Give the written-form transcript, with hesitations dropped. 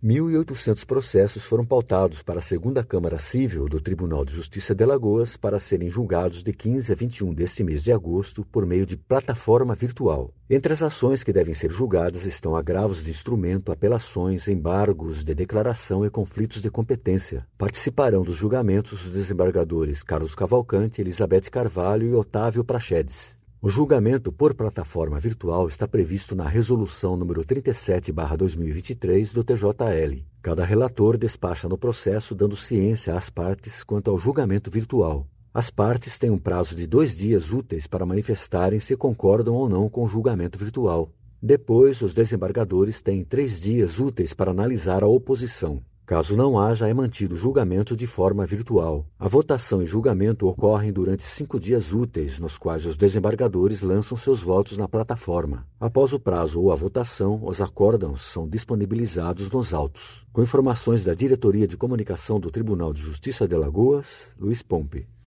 1.800 processos foram pautados para a segunda Câmara Cível do Tribunal de Justiça de Alagoas para serem julgados de 15 a 21 deste mês de agosto por meio de plataforma virtual. Entre as ações que devem ser julgadas estão agravos de instrumento, apelações, embargos de declaração e conflitos de competência. Participarão dos julgamentos os desembargadores Carlos Cavalcante, Elizabeth Carvalho e Otávio Praxedes. O julgamento por plataforma virtual está previsto na Resolução nº 37/2023 do TJL. Cada relator despacha no processo dando ciência às partes quanto ao julgamento virtual. As partes têm um prazo de 2 dias úteis para manifestarem se concordam ou não com o julgamento virtual. Depois, os desembargadores têm 3 dias úteis para analisar a oposição. Caso não haja, é mantido o julgamento de forma virtual. A votação e julgamento ocorrem durante 5 dias úteis, nos quais os desembargadores lançam seus votos na plataforma. Após o prazo ou a votação, os acórdãos são disponibilizados nos autos. Com informações da Diretoria de Comunicação do Tribunal de Justiça de Alagoas, Luiz Pompe.